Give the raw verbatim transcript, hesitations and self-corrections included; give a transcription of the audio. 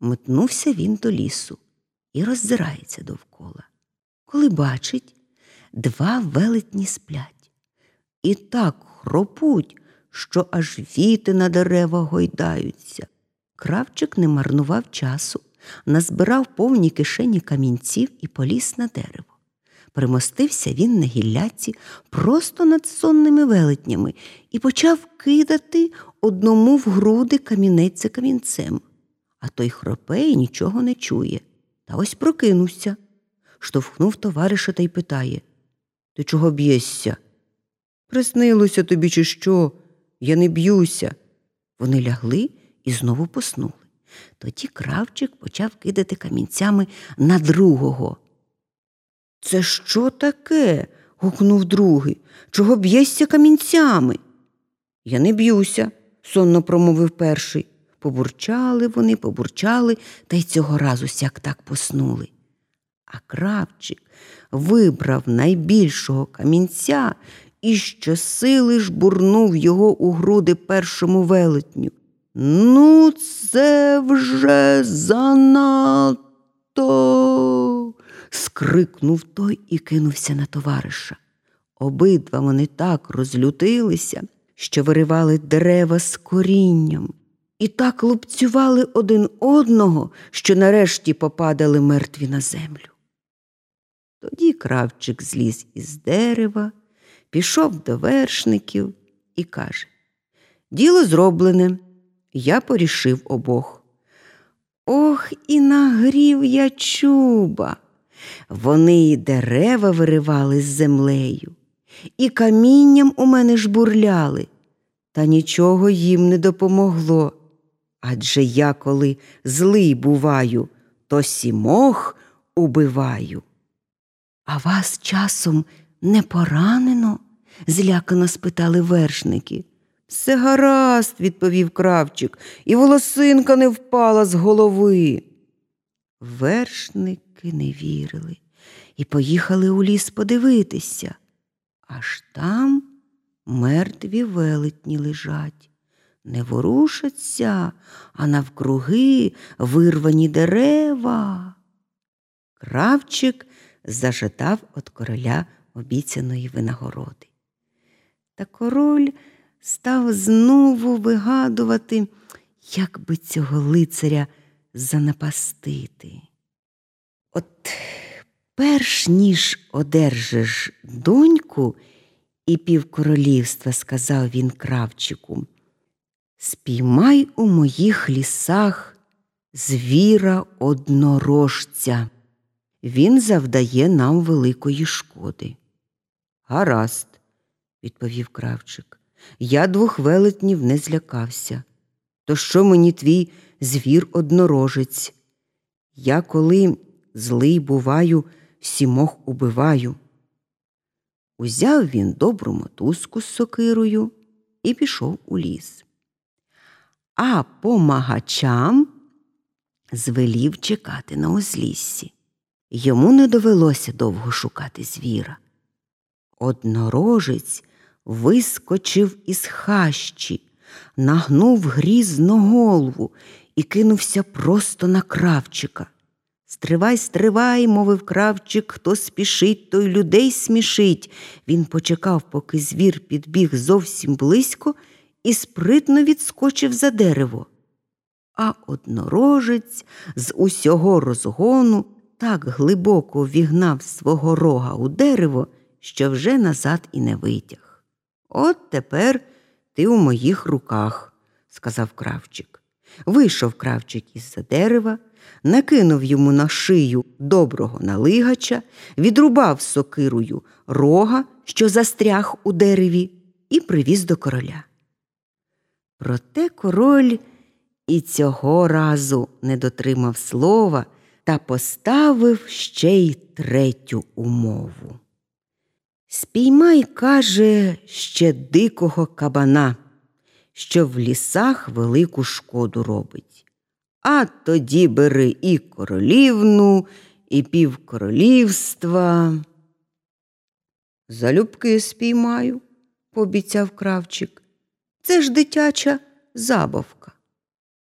Метнувся він до лісу і роззирається довкола. Коли бачить, два велетні сплять. І так хропуть, що аж віти на дерева гойдаються. Кравчик не марнував часу, назбирав повні кишені камінців і поліз на дерево. Примостився він на гілляці просто над сонними велетнями і почав кидати одному в груди камінець за камінцем. А той хропе і нічого не чує. Та ось прокинувся, штовхнув товариша та й питає: «Ти чого б'єшся?» «Приснилося тобі чи що? Я не б'юся». Вони лягли і знову поснули. Тоді Кравчик почав кидати камінцями на другого. «Це що таке?» – гукнув другий. «Чого б'єшся камінцями?» «Я не б'юся», – сонно промовив перший. Побурчали вони, побурчали, та й цього разу сяк так поснули. А Кравчик вибрав найбільшого камінця і щосили жбурнув його у груди першому велетню. «Ну, це вже занадто!» – скрикнув той і кинувся на товариша. Обидва вони так розлютилися, що виривали дерева з корінням. І так лупцювали один одного, що нарешті попадали мертві на землю. Тоді Кравчик зліз із дерева, пішов до вершників і каже: «Діло зроблене, я порішив обох». Ох, і нагрів я чуба! Вони і дерева виривали з землею, і камінням у мене жбурляли, та нічого їм не допомогло. Адже я, коли злий буваю, то сімох убиваю. «А вас часом не поранено?» – злякано спитали вершники. «Все гаразд», – відповів Кравчик, – «і волосинка не впала з голови». Вершники не вірили і поїхали у ліс подивитися. Аж там мертві велетні лежать. Не ворушаться, а навкруги вирвані дерева. Кравчик зажадав від короля обіцяної винагороди. Та король став знову вигадувати, як би цього лицаря занапастити. От перш ніж одержиш доньку і півкоролівства, сказав він Кравчику, спіймай у моїх лісах звіра однорожця. Він завдає нам великої шкоди. Гаразд, відповів Кравчик. Я двох велетнів не злякався. То що мені твій звір-однорожець? Я, коли злий буваю, сімох убиваю. Узяв він добру мотузку з сокирою і пішов у ліс. А помагачам звелів чекати на узліссі. Йому не довелося довго шукати звіра. Однорожець вискочив із хащі, нагнув грізно голову і кинувся просто на Кравчика. «Стривай, стривай», – мовив Кравчик, – «хто спішить, той людей смішить». Він почекав, поки звір підбіг зовсім близько і спритно відскочив за дерево. А однорожець з усього розгону так глибоко ввігнав свого рога у дерево, що вже назад і не витяг. «От тепер ти у моїх руках», – сказав Кравчик. Вийшов Кравчик із-за дерева, накинув йому на шию доброго налигача, відрубав сокирою рога, що застряг у дереві, і привіз до короля. Проте король і цього разу не дотримав слова та поставив ще й третю умову. «Спіймай, – каже, – ще дикого кабана, що в лісах велику шкоду робить. А тоді бери і королівну, і півкоролівства». «Залюбки спіймаю», – пообіцяв Кравчик. «Це ж дитяча забавка».